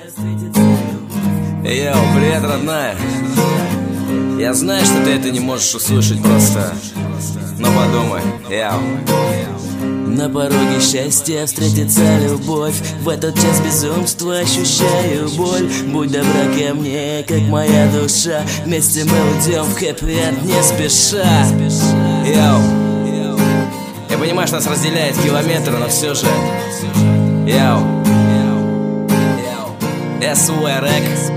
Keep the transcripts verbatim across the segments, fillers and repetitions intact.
Йоу, привет, родная. Я знаю, что ты это не можешь услышать просто, но подумай, йоу. На пороге счастья встретится любовь. В этот час безумства ощущаю боль. Будь добра ко мне, как моя душа. Вместе мы уйдем в хэппи-энд не спеша. Йоу. Я понимаю, что нас разделяет километры, но все же. Йоу. эс у эр икс.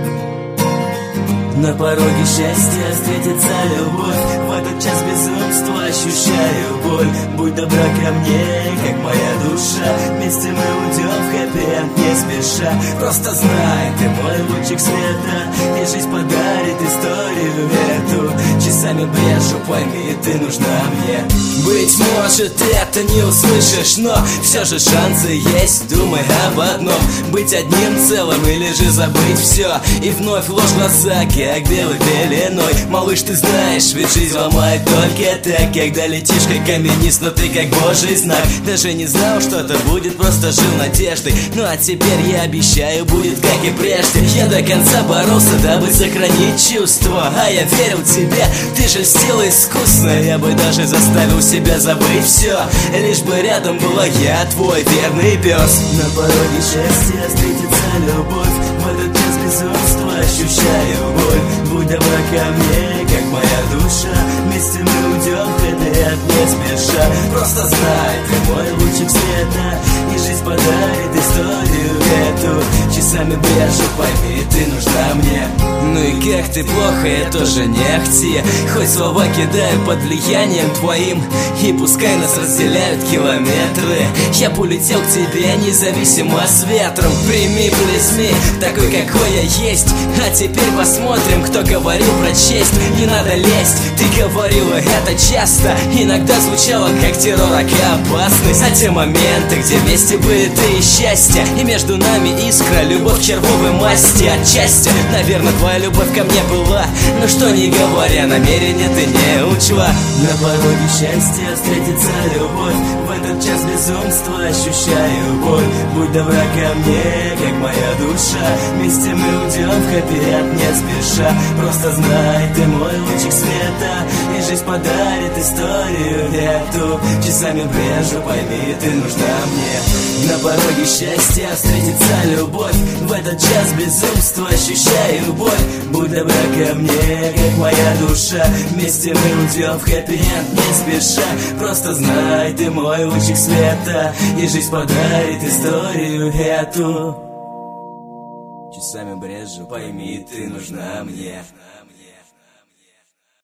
На пороге счастья встретится любовь. В этот час безумства ощущаю боль. Будь добра ко мне, как моя душа. Вместе мы уйдем в хэппи-энд не спеша. Просто знай, ты мой лучик света, и жизнь подарит историю эту. Часами брежу, пойми, ты нужна мне. Быть может, ты это не услышишь, но все же шансы есть, думай об одном. Быть одним целым или же забыть все. И вновь ложь в глаза, как белой пеленой. Малыш, ты знаешь, ведь жизнь ломает только так. Когда летишь как каменист, но ты как божий знак. Даже не знал, что это будет, просто жил надеждой. Ну а теперь я обещаю, будет как и прежде. Я до конца боролся, дабы сохранить чувства. А я верил тебе, ты же льстила искусно. Я бы даже заставил себя забыть все, лишь бы рядом была я, твой верный пес. На пороге счастья встретится любовь. В этот час безумства ощущаю боль. Будь добра ко мне, как моя душа. Вместе мы уйдем в хэппи-энд не спеша. Просто знай, ты мой лучик света, и жизнь подарит историю эту. Часами брежу, пойми, ты нужна мне. Ну и как ты плохо, я тоже не ахти. Хоть слова кидаю под влиянием твоим, и пускай нас разделяют километры, я полетел к тебе независимо с ветром. Прими, плесни, такой какой я есть. А теперь посмотрим, кто говорил про честь. Не надо лезть, ты говорила это часто. Иногда звучало как террор, как опасность. А те моменты, где вместе были ты и счастье, и между нами искра, любовь червовой масти. Отчасти, наверное, твоя любовь ко мне была, но что не говоря, намерения ты не учла. На пороге счастья встретится любовь. В этот час безумства ощущаю боль. Будь добра ко мне, как моя душа. Вместе мы уйдем в хэппи-энд не спеша. Просто знай, ты мой лучик света, и жизнь подарит историю эту. Часами брежу, пойми, ты нужна мне. На пороге счастья встретится любовь. В этот час безумства ощущаю боль. Будь добра ко мне, как моя душа. Вместе мы уйдем в хэппи-энд не спеша. Просто знай, ты мой лучик света, и жизнь подарит историю эту. Часами брежу, пойми, ты нужна мне.